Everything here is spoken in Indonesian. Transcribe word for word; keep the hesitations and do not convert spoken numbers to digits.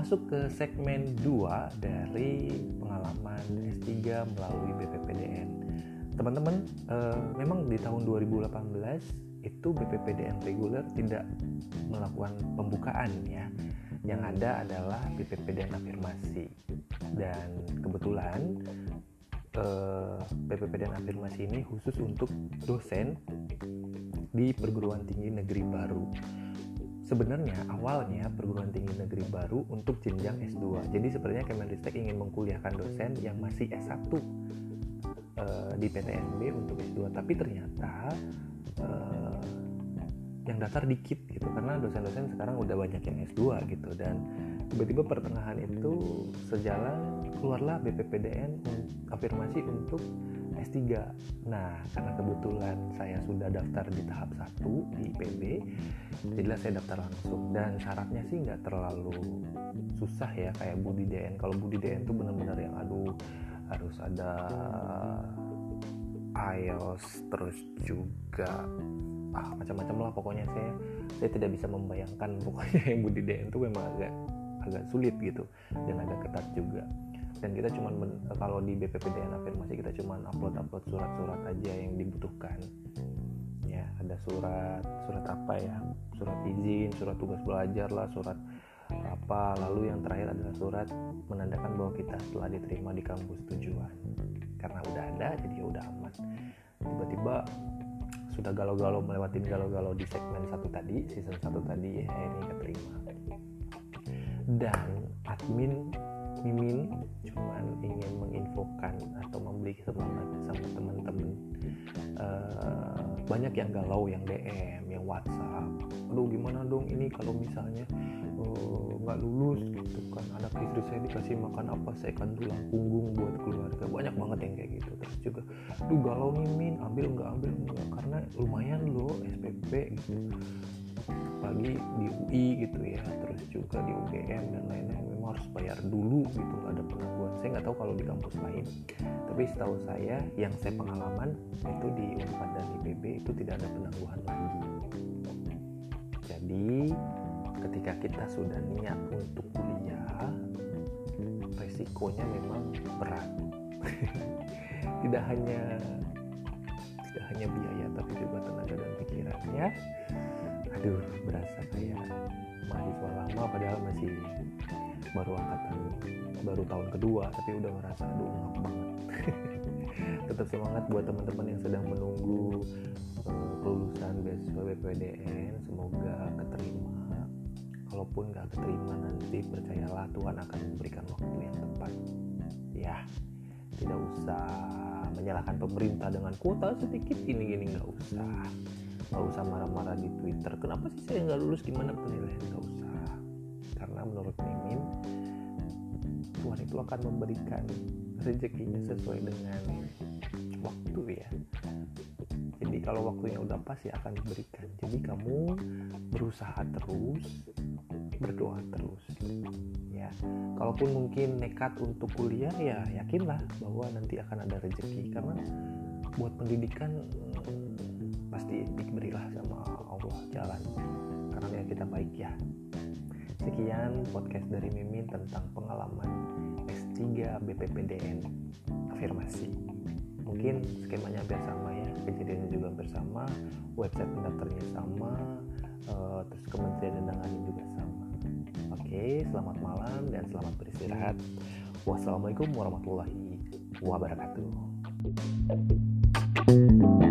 masuk ke segmen dua dari pengalaman S tiga melalui B P P D N. Teman-teman, eh, memang di tahun dua ribu delapan belas itu B P P D N reguler tidak melakukan pembukaan ya. Yang ada adalah B P P D N afirmasi. Dan kebetulan eh, B P P D N afirmasi ini khusus untuk dosen di perguruan tinggi negeri baru. Sebenarnya awalnya perguruan tinggi negeri baru untuk jenjang S dua. Jadi sebenarnya Kemendikbud ingin mengkuliahkan dosen yang masih S satu uh, di P T N B untuk S dua, tapi ternyata uh, yang daftar dikit gitu karena dosen-dosen sekarang udah banyak yang S dua gitu, dan tiba-tiba pertengahan itu sejalan keluarlah B P P D N afirmasi untuk S tiga. Nah, karena kebetulan saya sudah daftar di tahap satu di I P B, jadilah saya daftar langsung. Dan syaratnya sih nggak terlalu susah ya kayak Budi D N. Kalau Budi D N tuh benar-benar yang aduh harus ada I E L T S, terus juga ah macam-macam lah pokoknya. Saya saya tidak bisa membayangkan pokoknya yang Budi D N tuh memang agak agak sulit gitu dan agak ketat juga. Dan kita cuma men- kalau di B P P D N afirmasi kita cuma upload-upload surat-surat aja yang dibutuhkan. Ya, ada surat surat apa ya? Surat izin, surat tugas belajar lah, surat apa. Lalu yang terakhir adalah surat menandakan bahwa kita telah diterima di kampus tujuan. Karena udah ada jadi udah aman. Tiba-tiba sudah galau-galau melewatin galau-galau di segmen satu tadi, season satu tadi ya, ini keterima. Dan admin Mimin cuman ingin menginfokan atau memberi semangat sama teman-teman. Uh, banyak yang galau, yang D M, yang WhatsApp. Aduh gimana dong ini kalau misalnya nggak uh, lulus gitu kan, anak istri saya dikasih makan apa, saya kan tulang punggung buat keluarga. Banyak banget yang kayak gitu. Terus juga, aduh galau nih Min, ambil nggak ambil nggak karena lumayan loh S P P gitu. Apalagi di U I gitu ya, terus juga di U G M dan lain-lain memang harus bayar dulu gitu, nggak ada penangguhan. Saya nggak tahu kalau di kampus lain, tapi setahu saya yang saya pengalaman itu di Unpad dan I P B itu tidak ada penangguhan lagi. Jadi ketika kita sudah niat untuk kuliah, resikonya memang berat. tidak hanya tidak hanya biaya tapi juga tenaga dan pikiran ya. Aduh, berasa kayak mahasiswa lama padahal masih baru angkatan, baru tahun kedua, tapi udah ngerasa aduh ngap banget. Tetap semangat buat teman-teman yang sedang menunggu uh, kelulusan beasiswa B P P D N, semoga keterima. Kalaupun nggak keterima nanti percayalah Tuhan akan memberikan waktu yang tepat. Ya, tidak usah menyalahkan pemerintah dengan kuota sedikit gini-gini, nggak usah. Nggak usah marah-marah di Twitter, kenapa sih saya nggak lulus, gimana penilaian, nggak usah. Karena menurut Mimin, Tuhan itu akan memberikan rezekinya sesuai dengan waktu ya. Jadi kalau waktunya udah pas ya akan diberikan. Jadi kamu berusaha terus, berdoa terus ya. Kalaupun mungkin nekat untuk kuliah ya yakinlah bahwa nanti akan ada rezeki, karena buat pendidikan pasti diberilah sama Allah jalan karena yang kita baik ya. Sekian podcast dari Mimin tentang pengalaman S tiga B P P D N afirmasi. Mungkin skemanya hampir sama ya, kejadiannya juga hampir sama, website pendaftarnya sama, uh, terus kementerian undangannya juga sama. Oke, selamat malam dan selamat beristirahat. Wassalamualaikum warahmatullahi wabarakatuh.